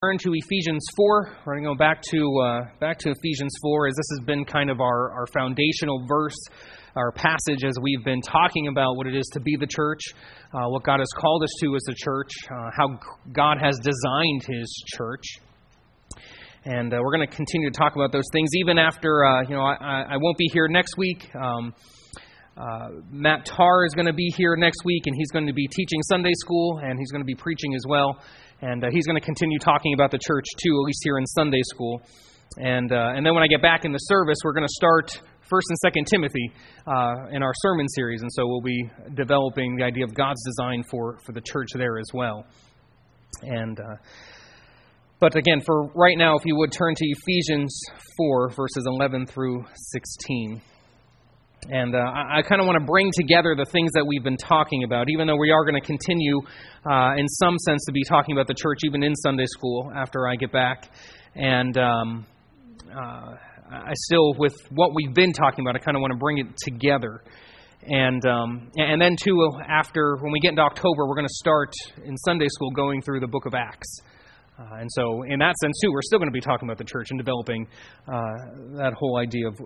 Turn to Ephesians 4. We're going to go back to Ephesians 4, as this has been kind of our foundational verse, our passage as we've been talking about what it is to be the church, what God has called us to as the church, how God has designed His church. And we're going to continue to talk about those things even after, I won't be here next week. Matt Tarr is going to be here next week, and he's going to be teaching Sunday school, and he's going to be preaching as well. And he's going to continue talking about the church, too, at least here in Sunday school. And then when I get back in the service, we're going to start 1st and 2nd Timothy in our sermon series. And so we'll be developing the idea of God's design for the church there as well. But again, for right now, if you would turn to Ephesians 4, verses 11 through 16. And I kind of want to bring together the things that we've been talking about, even though we are going to continue, in some sense, to be talking about the church, even in Sunday school, after I get back. And I still, with what we've been talking about, I kind of want to bring it together. And then, too, after, when we get into October, we're going to start in Sunday school going through the book of Acts. And so, in that sense, too, we're still going to be talking about the church and developing that whole idea of,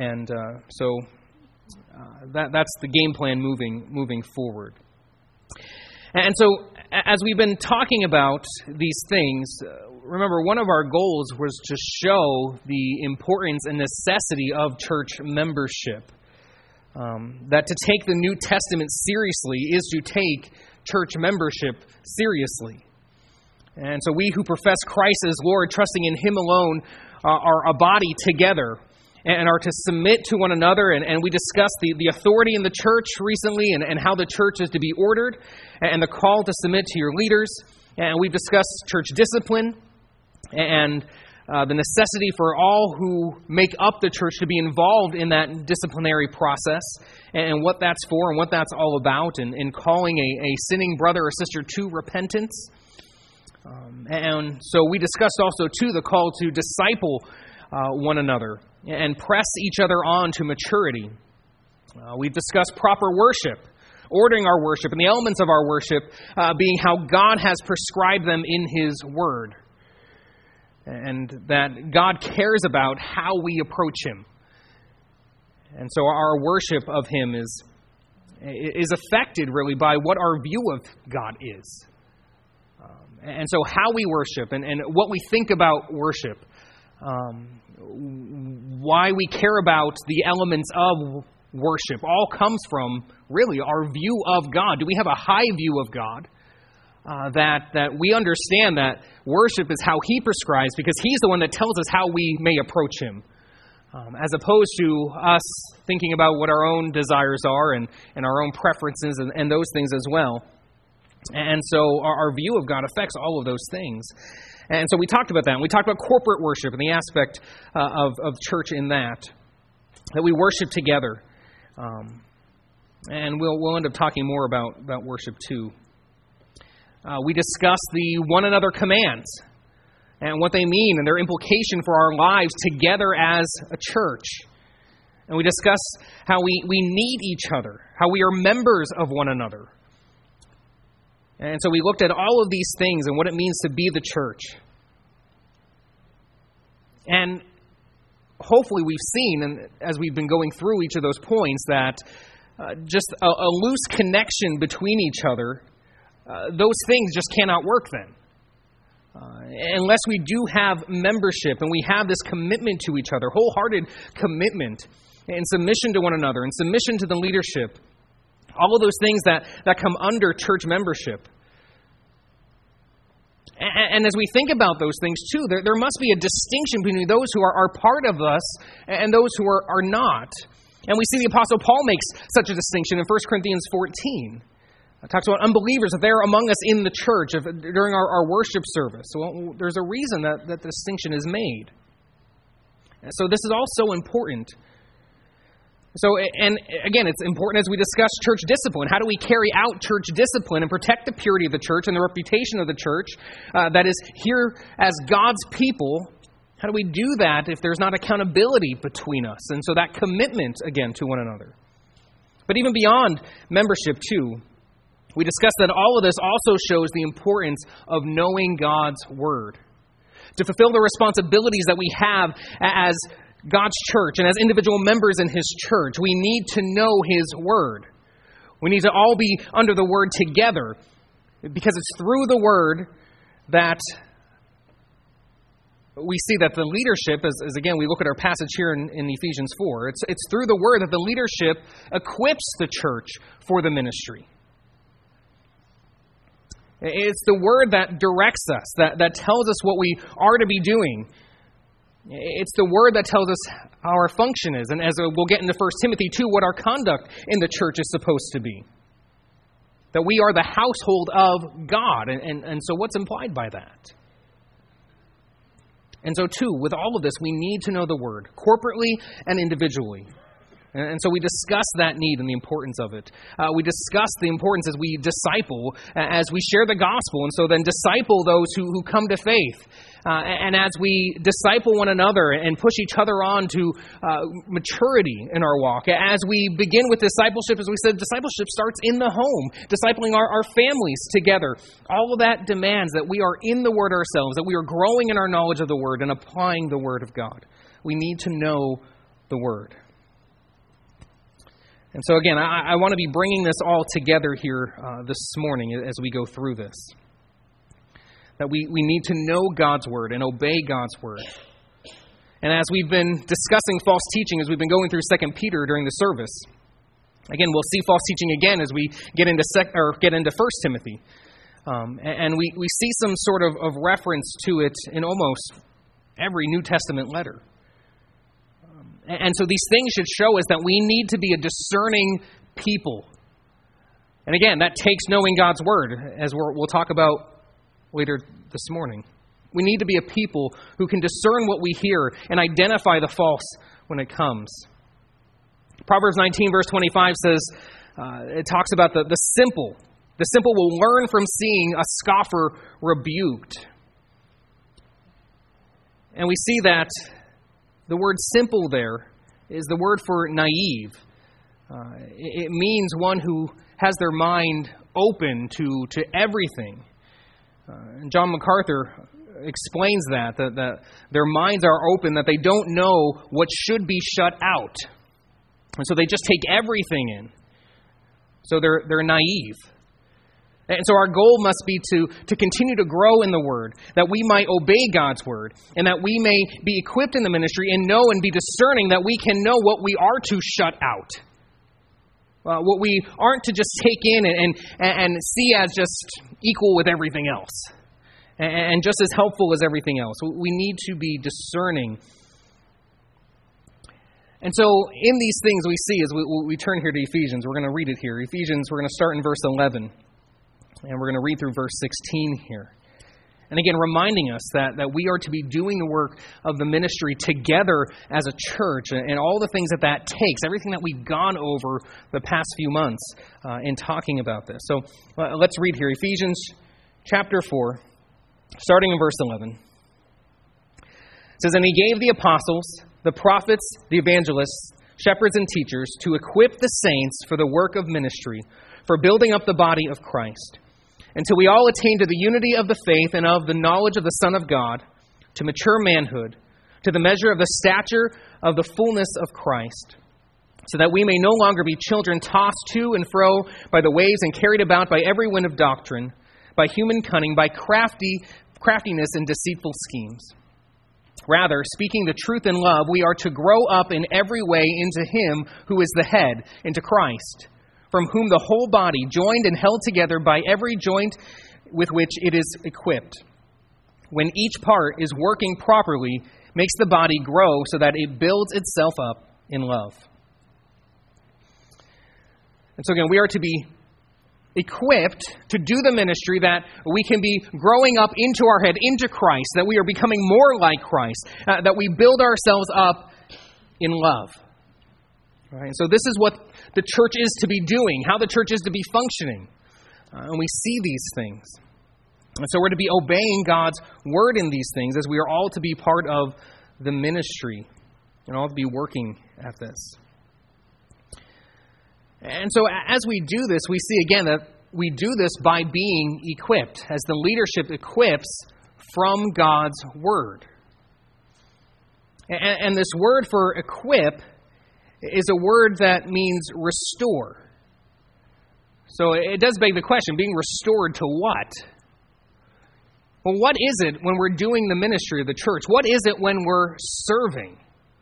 that's the game plan moving forward. And so, as we've been talking about these things, remember, one of our goals was to show the importance and necessity of church membership. That to take the New Testament seriously is to take church membership seriously. And so we who profess Christ as Lord, trusting in Him alone, are a body together and are to submit to one another. And we discussed the authority in the church recently and how the church is to be ordered and the call to submit to your leaders. And we've discussed church discipline and the necessity for all who make up the church to be involved in that disciplinary process and what that's for and what that's all about, and calling a sinning brother or sister to repentance. And so we discussed also, too, the call to disciple one another and press each other on to maturity. We've discussed proper worship, ordering our worship, and the elements of our worship being how God has prescribed them in His Word. And that God cares about how we approach Him. And so our worship of Him is affected, really, by what our view of God is. And so how we worship and what we think about worship, why we care about the elements of worship, all comes from, really, our view of God. Do we have a high view of God? That we understand that worship is how He prescribes, because He's the one that tells us how we may approach Him, as opposed to us thinking about what our own desires are and our own preferences and those things as well. And so our view of God affects all of those things. And so we talked about that. And we talked about corporate worship and the aspect of church in that we worship together. And we'll end up talking more about worship too. We discussed the one another commands and what they mean and their implication for our lives together as a church. And we discussed how we need each other, how we are members of one another. And so we looked at all of these things and what it means to be the church. And hopefully we've seen, and as we've been going through each of those points, that just a loose connection between each other, those things just cannot work then. Unless we do have membership and we have this commitment to each other, wholehearted commitment and submission to one another and submission to the leadership, all of those things that come under church membership. And as we think about those things, too, there must be a distinction between those who are part of us and those who are not. And we see the Apostle Paul makes such a distinction in 1 Corinthians 14. It talks about unbelievers, that they're among us in the church during our worship service. Well, there's a reason that distinction is made. And so this is all so important. So, and again, it's important as we discuss church discipline. How do we carry out church discipline and protect the purity of the church and the reputation of the church that is here as God's people? How do we do that if there's not accountability between us? And so that commitment, again, to one another. But even beyond membership, too, we discussed that all of this also shows the importance of knowing God's Word. to fulfill the responsibilities that we have as God's church and as individual members in His church, we need to know His Word. We need to all be under the Word together, because it's through the Word that we see that the leadership, as again we look at our passage here in Ephesians 4, it's through the Word that the leadership equips the church for the ministry. It's the Word that directs us, that tells us what we are to be doing. It's the Word that tells us how our function is, and as we'll get into 1 Timothy 2, what our conduct in the church is supposed to be. That we are the household of God, and so what's implied by that? And so too, with all of this, we need to know the Word, corporately and individually. And so we discuss that need and the importance of it. We discuss the importance as we disciple, as we share the gospel, and so then disciple those who come to faith. And as we disciple one another and push each other on to maturity in our walk. As we begin with discipleship, as we said, discipleship starts in the home, discipling our families together. All of that demands that we are in the Word ourselves, that we are growing in our knowledge of the Word and applying the Word of God. We need to know the Word. And so again, I want to be bringing this all together here this morning as we go through this. That we need to know God's Word and obey God's Word. And as we've been discussing false teaching, as we've been going through 2 Peter during the service, again, we'll see false teaching again as we get into 1 Timothy. And we see some sort of reference to it in almost every New Testament letter. And so these things should show us that we need to be a discerning people. And again, that takes knowing God's Word, as we'll talk about later this morning. We need to be a people who can discern what we hear and identify the false when it comes. Proverbs 19, verse 25 says, it talks about the simple. The simple will learn from seeing a scoffer rebuked. And we see that the word simple there is the word for naive. It means one who has their mind open to everything. And John MacArthur explains that their minds are open, that they don't know what should be shut out. And so they just take everything in. So they're naive. And so our goal must be to continue to grow in the Word, that we might obey God's Word, and that we may be equipped in the ministry and know and be discerning that we can know what we are to shut out. What we aren't to just take in and see as just equal with everything else, and just as helpful as everything else. We need to be discerning. And so in these things we see, as we turn here to Ephesians, we're going to read it here. Ephesians, we're going to start in verse 11. And we're going to read through verse 16 here. And again, reminding us that we are to be doing the work of the ministry together as a church and all the things that takes, everything that we've gone over the past few months in talking about this. So let's read here. Ephesians chapter 4, starting in verse 11. It says, "And He gave the apostles, the prophets, the evangelists, shepherds, and teachers to equip the saints for the work of ministry, for building up the body of Christ, until we all attain to the unity of the faith and of the knowledge of the Son of God, to mature manhood, to the measure of the stature of the fullness of Christ, so that we may no longer be children tossed to and fro by the waves and carried about by every wind of doctrine, by human cunning, by craftiness and deceitful schemes. Rather, speaking the truth in love, we are to grow up in every way into Him who is the head, into Christ, from whom the whole body, joined and held together by every joint with which it is equipped, when each part is working properly, makes the body grow so that it builds itself up in love." And so again, we are to be equipped to do the ministry, that we can be growing up into our head, into Christ, that we are becoming more like Christ, that we build ourselves up in love. Right? And so this is what the church is to be doing, how the church is to be functioning. And we see these things. And so we're to be obeying God's Word in these things, as we are all to be part of the ministry and all to be working at this. And so as we do this, we see again that we do this by being equipped, as the leadership equips from God's Word. And this word for equip is a word that means restore. So it does beg the question, being restored to what? Well, what is it when we're doing the ministry of the church? What is it when we're serving?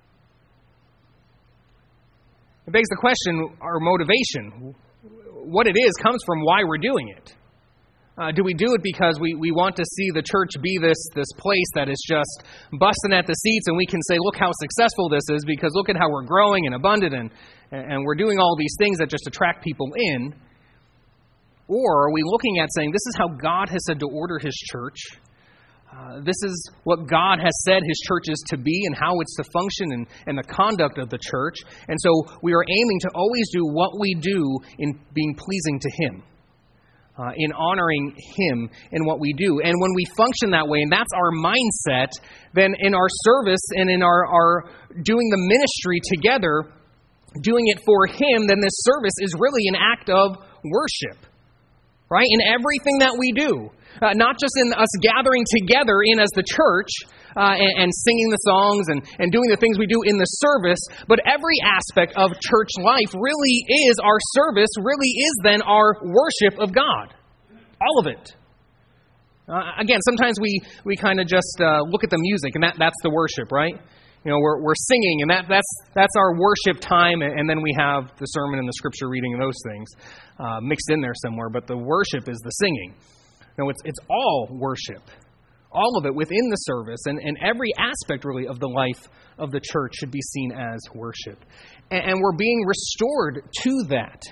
It begs the question, our motivation. What it is comes from why we're doing it. Do we do it because we want to see the church be this place that is just busting at the seats and we can say, look how successful this is because look at how we're growing and abundant and we're doing all these things that just attract people in? Or are we looking at saying, this is how God has said to order His church. This is what God has said His church is to be and how it's to function and the conduct of the church. And so we are aiming to always do what we do in being pleasing to Him. In honoring Him in what we do. And when we function that way, and that's our mindset, then in our service and in our doing the ministry together, doing it for Him, then this service is really an act of worship. Right? In everything that we do. Not just in us gathering together in as the church and singing the songs and doing the things we do in the service, but every aspect of church life really is our service, really is then our worship of God. All of it. Again, sometimes we kind of just look at the music and that's the worship, right? You know, we're singing and that's our worship time, and then we have the sermon and the scripture reading and those things mixed in there somewhere, but the worship is the singing. No, it's all worship. All of it within the service and every aspect really of the life of the church should be seen as worship. And we're being restored to that.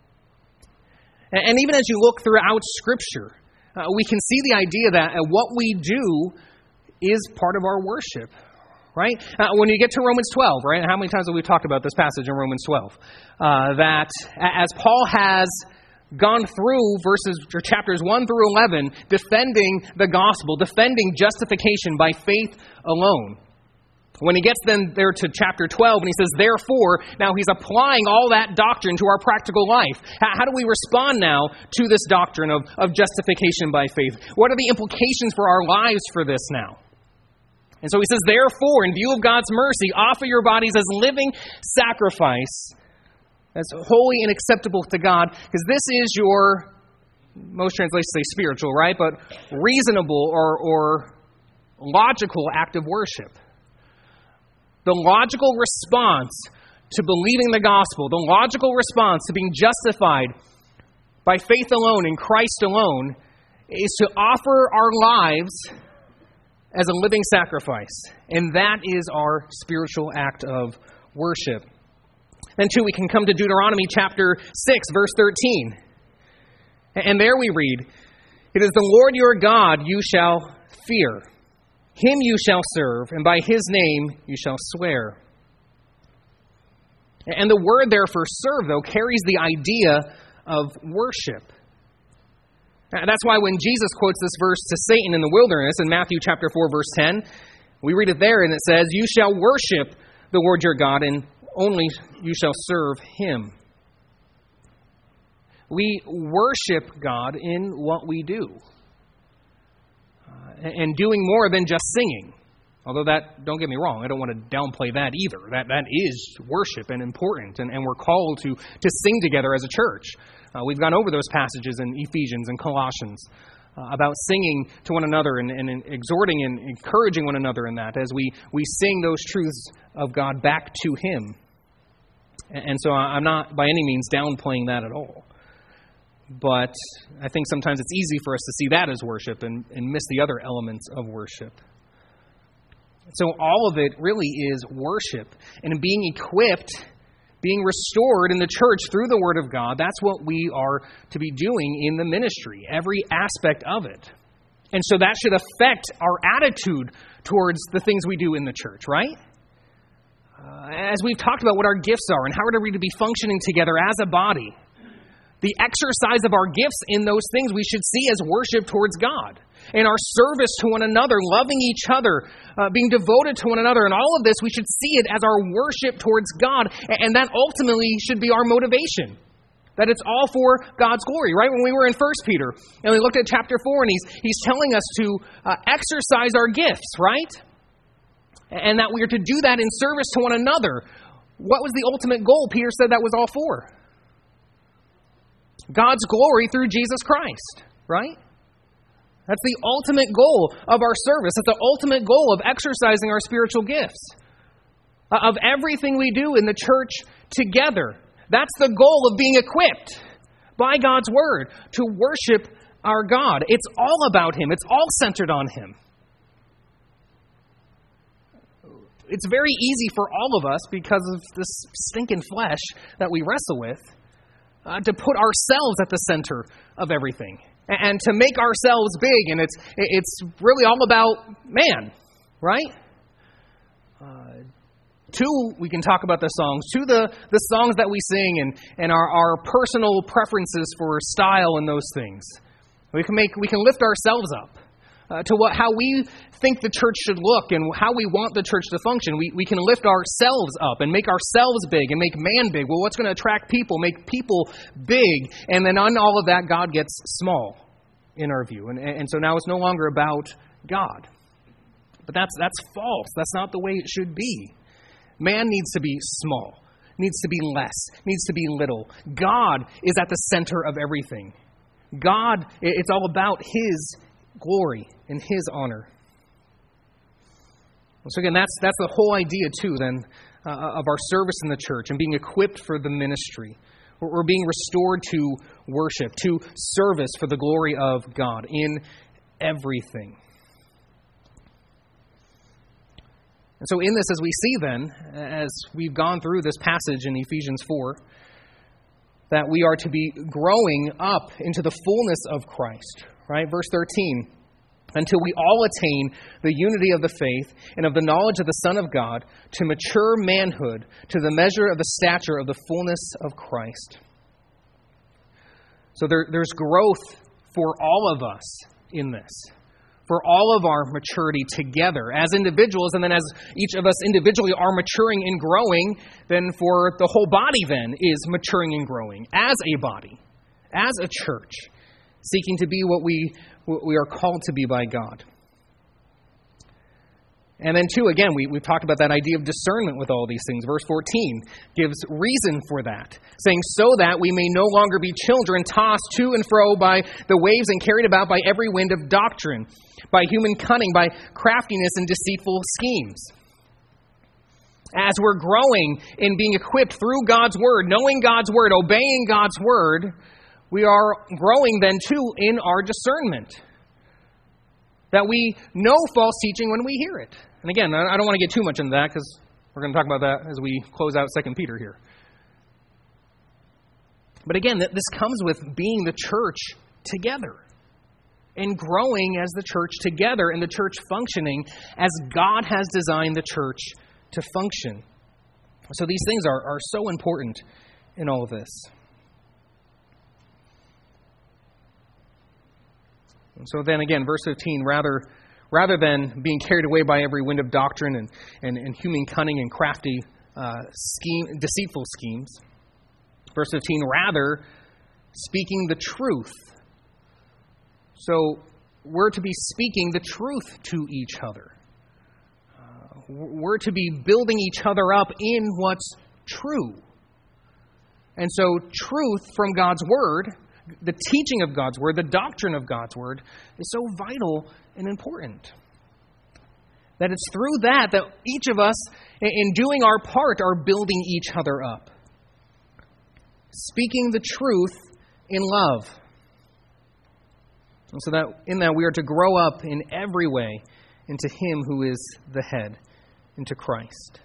And even as you look throughout Scripture, we can see the idea that what we do is part of our worship. Right? When you get to Romans 12, right? How many times have we talked about this passage in Romans 12? That as Paul has gone through chapters 1 through 11, defending the gospel, defending justification by faith alone. When he gets then there to chapter 12 and he says, therefore, now he's applying all that doctrine to our practical life. How do we respond now to this doctrine of justification by faith? What are the implications for our lives for this now? And so he says, therefore, in view of God's mercy, offer your bodies as living sacrifice, as holy and acceptable to God, because this is your, most translations say spiritual, right? But reasonable or logical act of worship. The logical response to believing the gospel, the logical response to being justified by faith alone in Christ alone, is to offer our lives as a living sacrifice. And that is our spiritual act of worship. Then too, we can come to Deuteronomy chapter 6, verse 13. And there we read, it is the Lord your God you shall fear. Him you shall serve, and by His name you shall swear. And the word there for serve, though, carries the idea of worship. And that's why when Jesus quotes this verse to Satan in the wilderness in Matthew chapter 4, verse 10, we read it there and it says, you shall worship the Lord your God and only you shall serve Him. We worship God in what we do. And doing more than just singing. Although that, don't get me wrong, I don't want to downplay that either. That is worship and important, and we're called to sing together as a church. We've gone over those passages in Ephesians and Colossians about singing to one another and exhorting and encouraging one another in that as we sing those truths of God back to Him. And so I'm not by any means downplaying that at all. But I think sometimes it's easy for us to see that as worship and miss the other elements of worship. So all of it really is worship. And in being equipped, being restored in the church through the Word of God, that's what we are to be doing in the ministry, every aspect of it. And so that should affect our attitude towards the things we do in the church, right? As we've talked about what our gifts are and how we're to be functioning together as a body, the exercise of our gifts in those things we should see as worship towards God. And our service to one another, loving each other, being devoted to one another, and all of this, we should see it as our worship towards God. And that ultimately should be our motivation. That it's all for God's glory, right? When we were in 1 Peter, and we looked at chapter 4, and he's telling us to exercise our gifts, right? And that we are to do that in service to one another. What was the ultimate goal Peter said that was all for? God's glory through Jesus Christ, right? That's the ultimate goal of our service. That's the ultimate goal of exercising our spiritual gifts. Of everything we do in the church together. That's the goal of being equipped by God's Word to worship our God. It's all about Him. It's all centered on Him. It's very easy for all of us, because of this stinking flesh that we wrestle with, to put ourselves at the center of everything. And to make ourselves big. And it's really all about man, right? We can talk about the songs. The songs that we sing and our personal preferences for style and those things. We can lift ourselves up to how we think the church should look and how we want the church to function. We can lift ourselves up and make ourselves big and make man big. Well, what's going to attract people? Make people big. And then on all of that, God gets small in our view. And so now it's no longer about God. But that's false. That's not the way it should be. Man needs to be small, needs to be less, needs to be little. God is at the center of everything. God, it's all about His glory and His honor. So again, that's the whole idea too then of our service in the church and being equipped for the ministry. We're being restored to worship, to service for the glory of God in everything. And so in this, as we see then, as we've gone through this passage in Ephesians 4, that we are to be growing up into the fullness of Christ, right? Verse 13, until we all attain the unity of the faith and of the knowledge of the Son of God, to mature manhood, to the measure of the stature of the fullness of Christ. So there's growth for all of us in this. For all of our maturity together as individuals, and then as each of us individually are maturing and growing, then for the whole body then is maturing and growing as a body, as a church, seeking to be what we are called to be by God. And then too, again, we've talked about that idea of discernment with all these things. Verse 14 gives reason for that, saying, so that we may no longer be children tossed to and fro by the waves and carried about by every wind of doctrine, by human cunning, by craftiness and deceitful schemes. As we're growing in being equipped through God's Word, knowing God's Word, obeying God's Word, we are growing then too in our discernment. That we know false teaching when we hear it. And again, I don't want to get too much into that because we're going to talk about that as we close out 2 Peter here. But again, this comes with being the church together and growing as the church together and the church functioning as God has designed the church to function. So these things are so important in all of this. And so then again, verse 15, rather than being carried away by every wind of doctrine and human cunning and crafty deceitful schemes, verse 15, rather speaking the truth. So we're to be speaking the truth to each other. We're to be building each other up in what's true. And so truth from God's Word, the teaching of God's Word, the doctrine of God's Word, is so vital and important. That it's through that each of us, in doing our part, are building each other up. Speaking the truth in love. And so that in that we are to grow up in every way into Him who is the head, into Christ.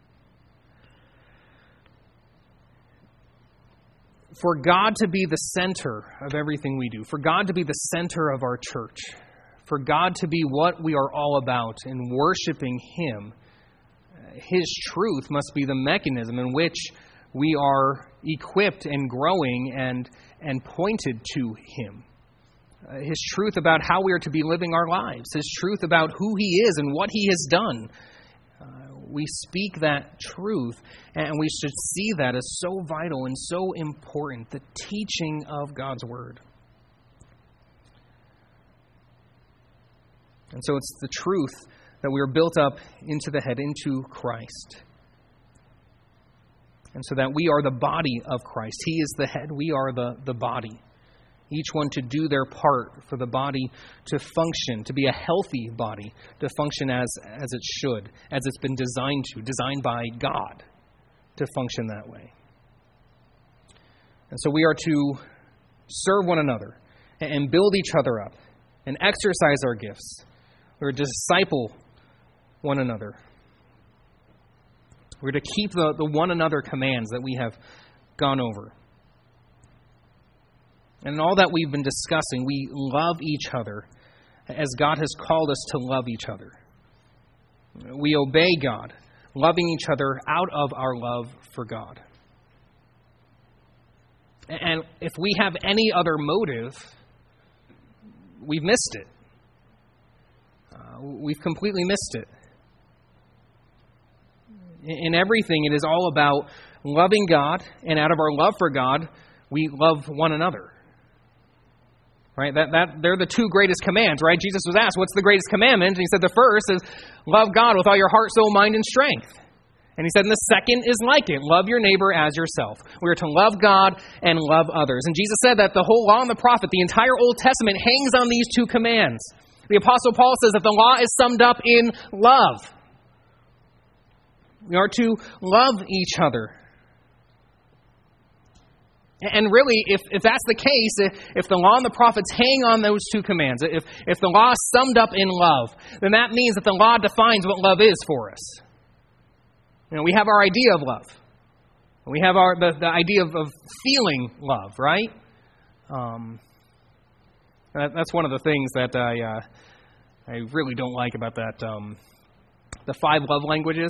For God to be the center of everything we do, for God to be the center of our church, for God to be what we are all about in worshiping Him, His truth must be the mechanism in which we are equipped and growing and pointed to Him. His truth about how we are to be living our lives, His truth about who He is and what He has done. we speak that truth, and we should see that as so vital and so important, the teaching of God's Word. And so it's the truth that we are built up into the head, into Christ. And so that we are the body of Christ. He is the head, we are the body. Each one to do their part for the body to function, to be a healthy body, to function as it should, as it's been designed by God to function that way. And so we are to serve one another and build each other up and exercise our gifts. We're to disciple one another. We're to keep the one another commands that we have gone over. And in all that we've been discussing, we love each other as God has called us to love each other. We obey God, loving each other out of our love for God. And if we have any other motive, we've missed it. We've completely missed it. In everything, it is all about loving God, and out of our love for God, we love one another. Right? They're the two greatest commands, right? Jesus was asked, what's the greatest commandment? And he said the first is, love God with all your heart, soul, mind, and strength. And he said, and the second is like it, love your neighbor as yourself. We are to love God and love others. And Jesus said that the whole law and the prophet, the entire Old Testament, hangs on these two commands. The Apostle Paul says that the law is summed up in love. We are to love each other. And really, if that's the case, if the law and the prophets hang on those two commands, if the law is summed up in love, then that means that the law defines what love is for us. You know, we have our idea of love. We have the idea of feeling love, right? That's one of the things that I really don't like about that. The 5 love languages.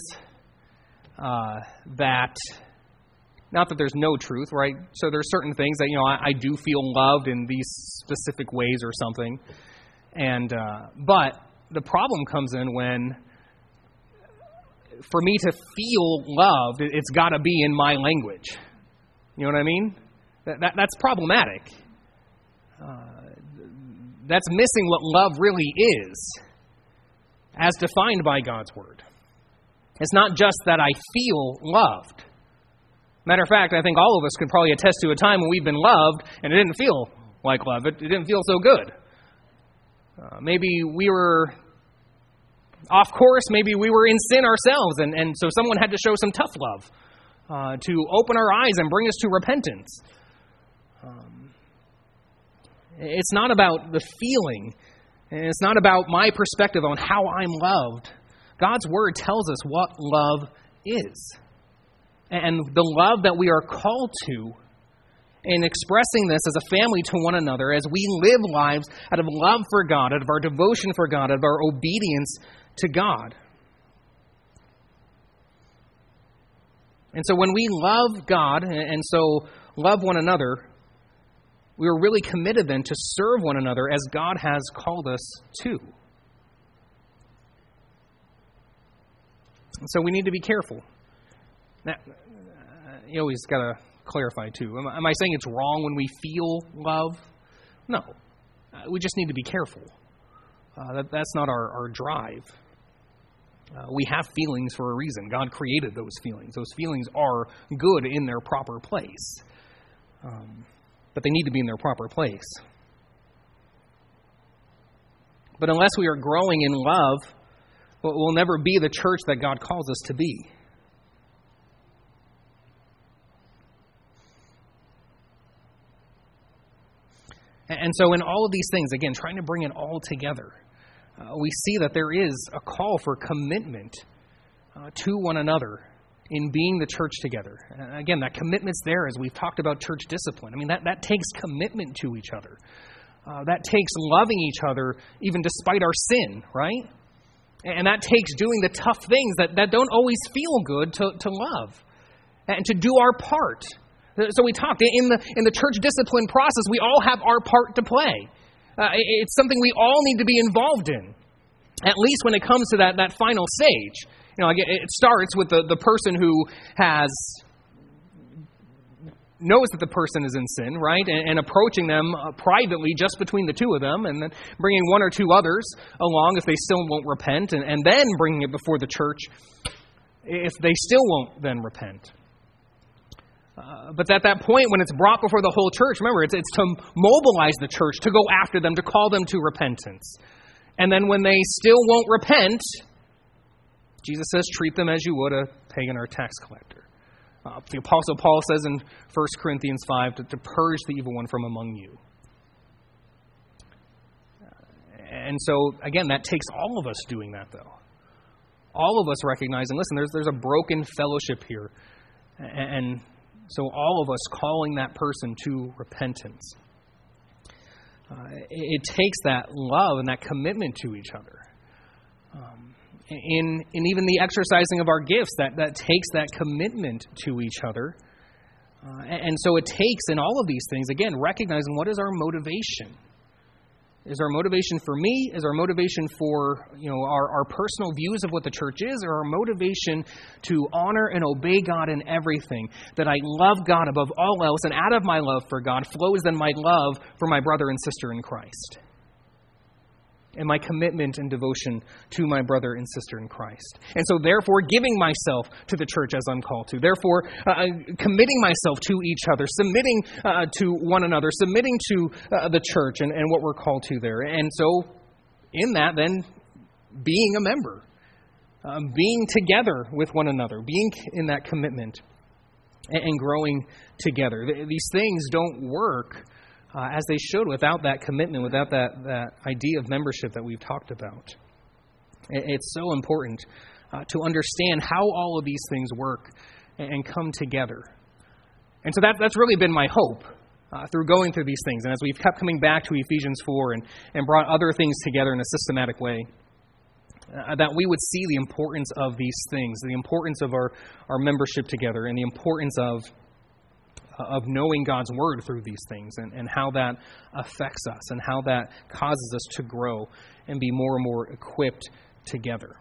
That, not that there's no truth, right? So there's certain things that, I do feel loved in these specific ways or something. But the problem comes in when, for me to feel loved, it's got to be in my language. You know what I mean? That's problematic. That's missing what love really is, as defined by God's Word. It's not just that I feel loved. Matter of fact, I think all of us could probably attest to a time when we've been loved and it didn't feel like love. It didn't feel so good. Maybe we were off course. Maybe we were in sin ourselves. And so someone had to show some tough love to open our eyes and bring us to repentance. It's not about the feeling. And it's not about my perspective on how I'm loved. God's Word tells us what love is. And the love that we are called to in expressing this as a family to one another as we live lives out of love for God, out of our devotion for God, out of our obedience to God. And so when we love God and so love one another, we are really committed then to serve one another as God has called us to. So we need to be careful. Now, you always got to clarify too. Am I saying it's wrong when we feel love? No. We just need to be careful. That's not our drive. We have feelings for a reason. God created those feelings. Those feelings are good in their proper place. But they need to be in their proper place. But unless we are growing in love, we'll never be the church that God calls us to be. And so in all of these things, again, trying to bring it all together, we see that there is a call for commitment to one another in being the church together. Again, that commitment's there as we've talked about church discipline. I mean, that takes commitment to each other. That takes loving each other even despite our sin, right? And that takes doing the tough things that don't always feel good to love and to do our part. So we talked, in the church discipline process, we all have our part to play. It's something we all need to be involved in, at least when it comes to that final stage. It starts with the person who knows that the person is in sin, right? And approaching them privately just between the two of them, and then bringing one or two others along if they still won't repent, and then bringing it before the church if they still won't then repent. But at that point, when it's brought before the whole church, remember, it's to mobilize the church, to go after them, to call them to repentance. And then when they still won't repent, Jesus says, treat them as you would a pagan or a tax collector. The Apostle Paul says in 1 Corinthians 5 to purge the evil one from among you. And so, again, that takes all of us doing that, though. All of us recognizing, listen, there's a broken fellowship here. And so all of us calling that person to repentance. It takes that love and that commitment to each other. In even the exercising of our gifts, that takes that commitment to each other. And so it takes, in all of these things, again, recognizing what is our motivation. Is our motivation for me? Is our motivation for our personal views of what the church is? Or our motivation to honor and obey God in everything? That I love God above all else, and out of my love for God flows then my love for my brother and sister in Christ. And my commitment and devotion to my brother and sister in Christ. And so therefore giving myself to the church as I'm called to. Therefore committing myself to each other, submitting to one another, submitting to the church and what we're called to there. And so in that then being a member, being together with one another, being in that commitment and growing together. These things don't work as they should without that commitment, without that idea of membership that we've talked about. It's so important to understand how all of these things work and come together. And so that's really been my hope through going through these things. And as we've kept coming back to Ephesians 4 and brought other things together in a systematic way, that we would see the importance of these things, the importance of our membership together, and the importance of knowing God's Word through these things and how that affects us and how that causes us to grow and be more and more equipped together.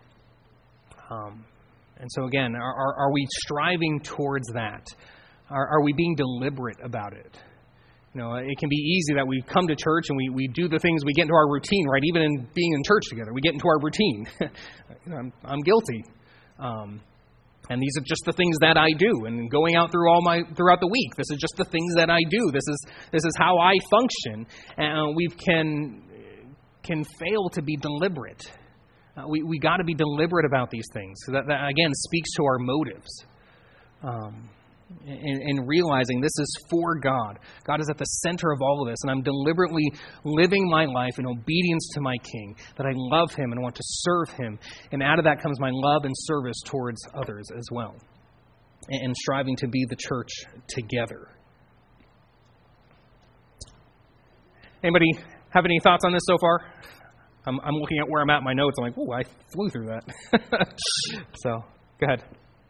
And so again, are we striving towards that? Are we being deliberate about it? It can be easy that we come to church and we do the things, we get into our routine, right? Even in being in church together, we get into our routine. I'm guilty. And these are just the things that I do. And going out throughout the week, this is just the things that I do. This is how I function. And we can fail to be deliberate. We got to be deliberate about these things. So that again speaks to our motives. And realizing this is for God. God is at the center of all of this, and I'm deliberately living my life in obedience to my King, that I love Him and want to serve Him. And out of that comes my love and service towards others as well, and striving to be the church together. Anybody have any thoughts on this so far? I'm looking at where I'm at in my notes. I'm like, ooh, I flew through that. So, go ahead.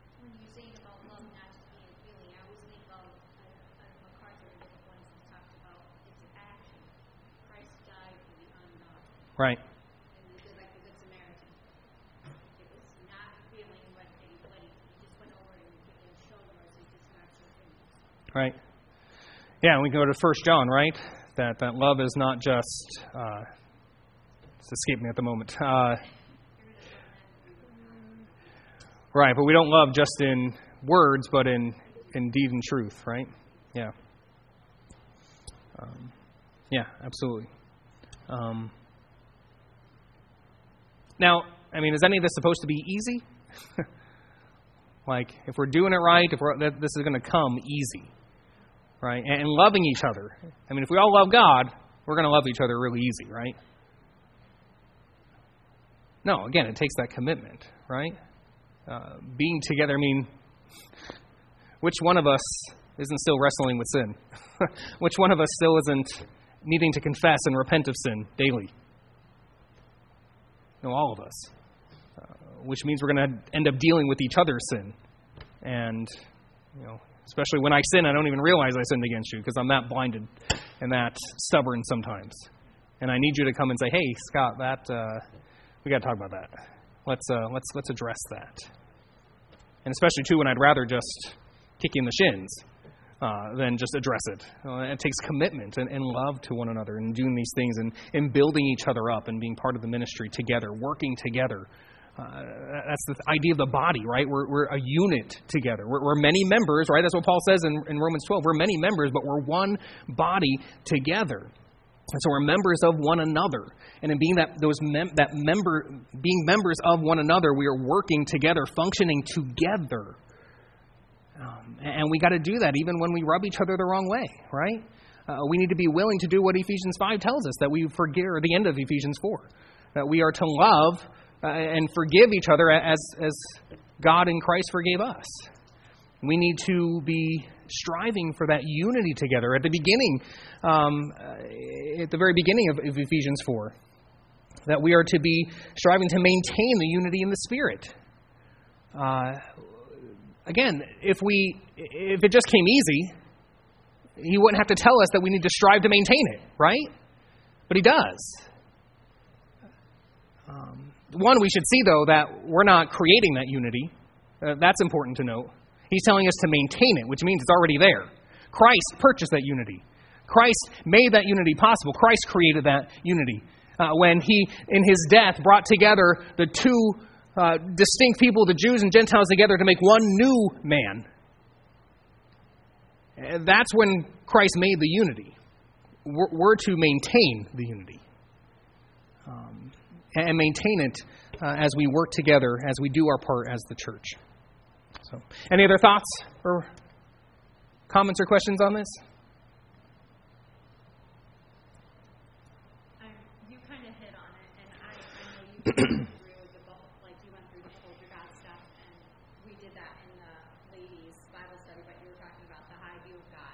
Right. Like the Good Samaritan. It was not feeling what he just went over and showed them mercy, just not sure. Right. Yeah, and we go to 1 John, right? That love is not just, it's escaped me at the moment. Right, but we don't love just in words, but in deed and truth, right? Yeah. Yeah, absolutely. Now, is any of this supposed to be easy? Like, if we're doing it right, this is going to come easy, right? And loving each other. If we all love God, we're going to love each other really easy, right? No, again, it takes that commitment, right? Being together, which one of us isn't still wrestling with sin? Which one of us still isn't needing to confess and repent of sin daily? No, all of us. Which means we're going to end up dealing with each other's sin. And, especially when I sin, I don't even realize I sinned against you because I'm that blinded and that stubborn sometimes. And I need you to come and say, hey, Scott, we got to talk about that. let's address that. And especially, too, when I'd rather just kick you in the shins than just address it. It takes commitment and love to one another and doing these things and building each other up and being part of the ministry together, working together. That's the idea of the body, right? We're a unit together. We're many members, right? That's what Paul says in Romans 12. We're many members, but we're one body together. And so we're members of one another. And in being being members of one another, we are working together, functioning together. And we got to do that even when we rub each other the wrong way, right? We need to be willing to do what Ephesians 5 tells us, that we forgive, or the end of Ephesians 4, that we are to love and forgive each other as God in Christ forgave us. We need to be striving for that unity together at the beginning, at the very beginning of Ephesians 4, that we are to be striving to maintain the unity in the Spirit. Again, if it just came easy, he wouldn't have to tell us that we need to strive to maintain it, right? But he does. One, we should see, though, that we're not creating that unity. That's important to note. He's telling us to maintain it, which means it's already there. Christ purchased that unity. Christ made that unity possible. Christ created that unity. When he, in his death, brought together the two distinct people, the Jews and Gentiles, together to make one new man. That's when Christ made the unity. We're to maintain the unity. And maintain it as we work together, as we do our part as the church. So, any other thoughts or comments or questions on this? You kind of hit on it, and I know you went through the bulk, like you went through the Hold Your God stuff, and we did that in the ladies' Bible study, but you were talking about the high view of God.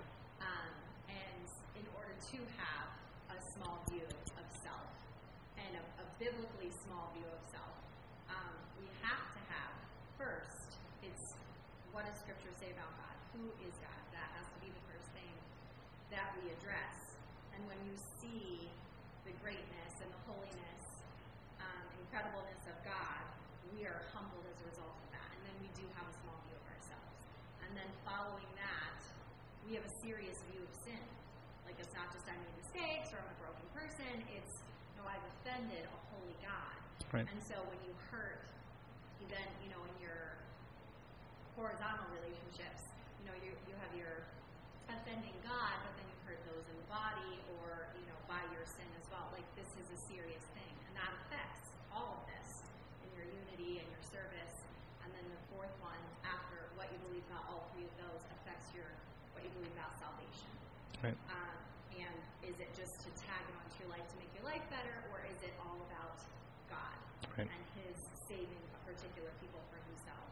And in order to have a small view of self, and a biblically small view of self, we have to have, first, it's what does Scripture say about God? Who is God? That has to be the first thing that we address. And when you see the greatness and the holiness, incredibleness of God, we are humbled as a result of that. And then we do have a small view of ourselves. And then following that, we have a serious view of sin. Like, it's not just I made mistakes or I'm a broken person. It's, no, I've offended a holy God. Right. And so when you hurt, you then, in your horizontal relationships, you have your offending God, but then you hurt those in the body or, by your sin as well. Like, this is a serious thing. And that affects all of this in your unity and your service. And then the fourth one, after what you believe about all three of those, affects what you believe about salvation. Right. And is it just to tag it onto your life to make your life better, or is it all about God and his saving a particular people for himself?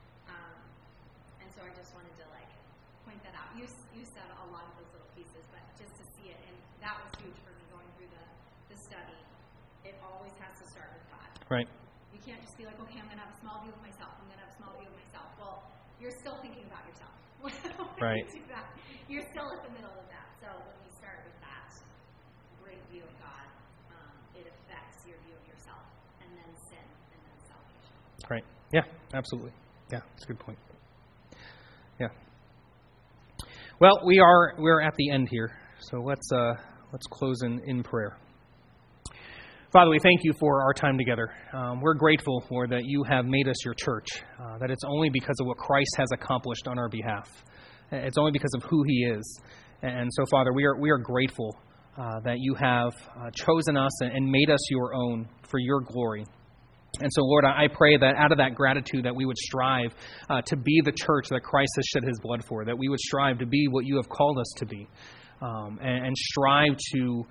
And so I just wanted to point that out. You said a lot of those little pieces, but just to see it, and that was huge for me going through the study. It always has to start with God. Right. You can't just be like, okay, I'm going to have a small view of myself. I'm going to have a small view of myself. Well, you're still thinking about yourself. Right. You're still at the middle of that. So when we start with that great view of God, it affects your view of yourself, and then sin, and then salvation. Right. Yeah, absolutely. Yeah, that's a good point. Yeah. Well, we're at the end here, so let's close in prayer. Father, we thank you for our time together. We're grateful, Lord, that you have made us your church, that it's only because of what Christ has accomplished on our behalf. It's only because of who he is. And so, Father, we are grateful that you have chosen us and made us your own for your glory. And so, Lord, I pray that out of that gratitude that we would strive to be the church that Christ has shed his blood for, that we would strive to be what you have called us to be, and strive to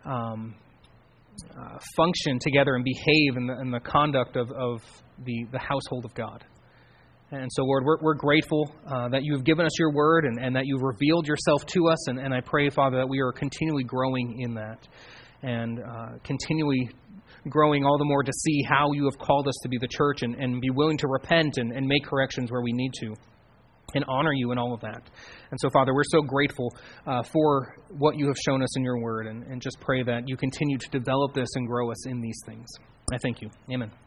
function together and behave in the conduct of the household of God. And so, Lord, we're grateful that you have given us your word and that you've revealed yourself to us. And I pray, Father, that we are continually growing in that and continually growing all the more to see how you have called us to be the church and be willing to repent and make corrections where we need to and honor you in all of that. And so, Father, we're so grateful for what you have shown us in your word and just pray that you continue to develop this and grow us in these things. I thank you. Amen.